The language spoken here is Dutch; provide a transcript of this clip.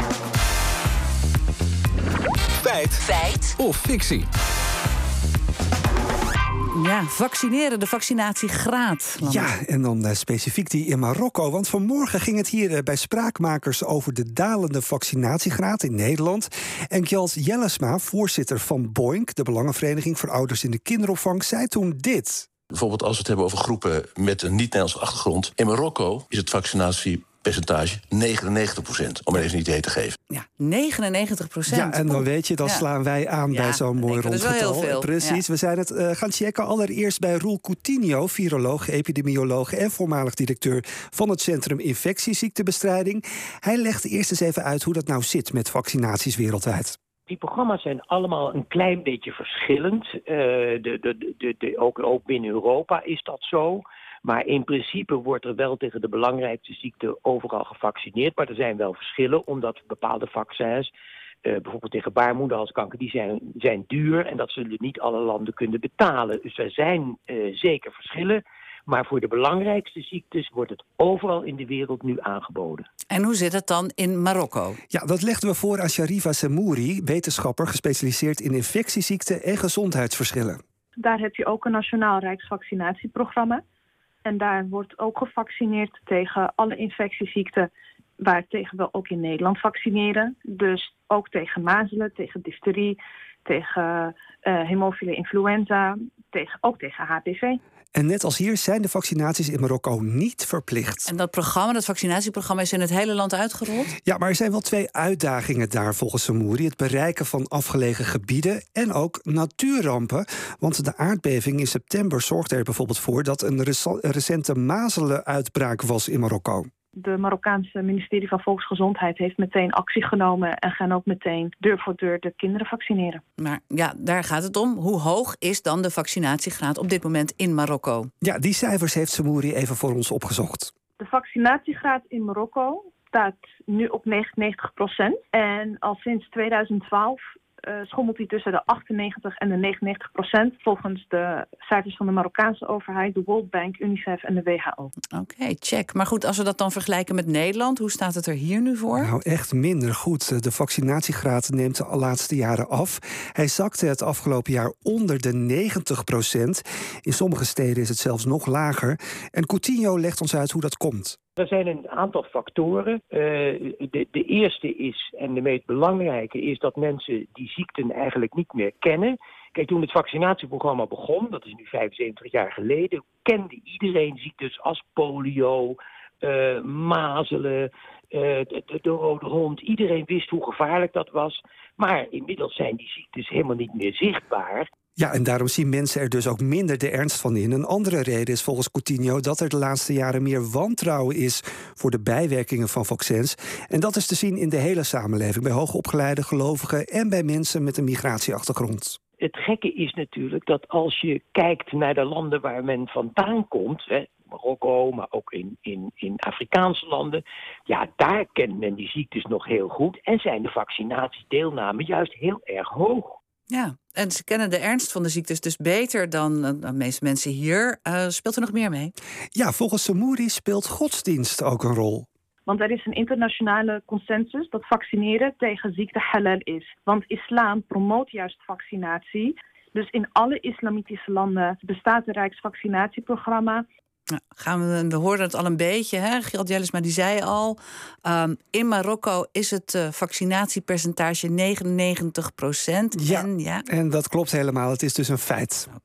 Feit of fictie? Ja, vaccineren, de vaccinatiegraad. Ja, en dan specifiek die in Marokko. Want vanmorgen ging het hier bij Spraakmakers over de dalende vaccinatiegraad in Nederland. En Gjalt Jellesma, voorzitter van BOINC, de Belangenvereniging voor Ouders in de Kinderopvang, zei toen dit. Bijvoorbeeld als we het hebben over groepen met een niet-Nederlandse achtergrond. In Marokko is het vaccinatiepercentage 99%, om er even een idee te geven. Ja, 99%. Ja, en dan weet je, dan slaan wij aan bij zo'n mooi rond getal. Precies, we zijn het gaan checken. Allereerst bij Roel Coutinho, viroloog, epidemioloog en voormalig directeur van het Centrum Infectieziektebestrijding. Hij legt eerst eens even uit hoe dat nou zit met vaccinaties wereldwijd. Die programma's zijn allemaal een klein beetje verschillend. Ook binnen Europa is dat zo. Maar in principe wordt er wel tegen de belangrijkste ziekte overal gevaccineerd. Maar er zijn wel verschillen, omdat bepaalde vaccins, bijvoorbeeld tegen baarmoederhalskanker, die zijn duur. En dat zullen niet alle landen kunnen betalen. Dus er zijn zeker verschillen. Maar voor de belangrijkste ziektes wordt het overal in de wereld nu aangeboden. En hoe zit het dan in Marokko? Ja, dat legden we voor aan Sharifa Semouri, wetenschapper gespecialiseerd in infectieziekten en gezondheidsverschillen. Daar heb je ook een nationaal rijksvaccinatieprogramma. En daar wordt ook gevaccineerd tegen alle infectieziekten waartegen we ook in Nederland vaccineren. Dus ook tegen mazelen, tegen difterie, tegen hemofiele influenza, ook tegen HPV. En net als hier zijn de vaccinaties in Marokko niet verplicht. En dat vaccinatieprogramma is in het hele land uitgerold? Ja, maar er zijn wel 2 uitdagingen daar volgens Semouri. Het bereiken van afgelegen gebieden en ook natuurrampen. Want de aardbeving in september zorgde er bijvoorbeeld voor dat een recente mazelenuitbraak was in Marokko. De Marokkaanse ministerie van Volksgezondheid heeft meteen actie genomen en gaan ook meteen deur voor deur de kinderen vaccineren. Maar ja, daar gaat het om. Hoe hoog is dan de vaccinatiegraad op dit moment in Marokko? Ja, die cijfers heeft Semouri even voor ons opgezocht. De vaccinatiegraad in Marokko staat nu op 99%. En al sinds 2012 schommelt hij tussen de 98 en de 99% volgens de cijfers van de Marokkaanse overheid, de World Bank, UNICEF en de WHO. Oké, check. Maar goed, als we dat dan vergelijken met Nederland, hoe staat het er hier nu voor? Nou, echt minder goed. De vaccinatiegraad neemt de laatste jaren af. Hij zakte het afgelopen jaar onder de 90%. In sommige steden is het zelfs nog lager. En Coutinho legt ons uit hoe dat komt. Er zijn een aantal factoren. De eerste is, en de meest belangrijke, is dat mensen die ziekten eigenlijk niet meer kennen. Kijk, toen het vaccinatieprogramma begon, dat is nu 75 jaar geleden, kende iedereen ziektes als polio, mazelen, de rode hond. Iedereen wist hoe gevaarlijk dat was. Maar inmiddels zijn die ziektes helemaal niet meer zichtbaar. Ja, en daarom zien mensen er dus ook minder de ernst van in. Een andere reden is volgens Coutinho dat er de laatste jaren meer wantrouwen is voor de bijwerkingen van vaccins. En dat is te zien in de hele samenleving, bij hoogopgeleide gelovigen en bij mensen met een migratieachtergrond. Het gekke is natuurlijk dat als je kijkt naar de landen waar men vandaan komt, Marokko, maar ook in Afrikaanse landen, ja, daar kent men die ziektes nog heel goed en zijn de vaccinatiedeelname juist heel erg hoog. Ja, en ze kennen de ernst van de ziektes dus beter dan de meeste mensen hier. Speelt er nog meer mee? Ja, volgens Semouri speelt godsdienst ook een rol. Want er is een internationale consensus dat vaccineren tegen ziekte halal is. Want islam promoot juist vaccinatie. Dus in alle islamitische landen bestaat een rijksvaccinatieprogramma. We hoorden het al een beetje, hè? Gjalt Jellesma die zei al, in Marokko is het vaccinatiepercentage 99%. Ja, en dat klopt helemaal. Het is dus een feit. Oké.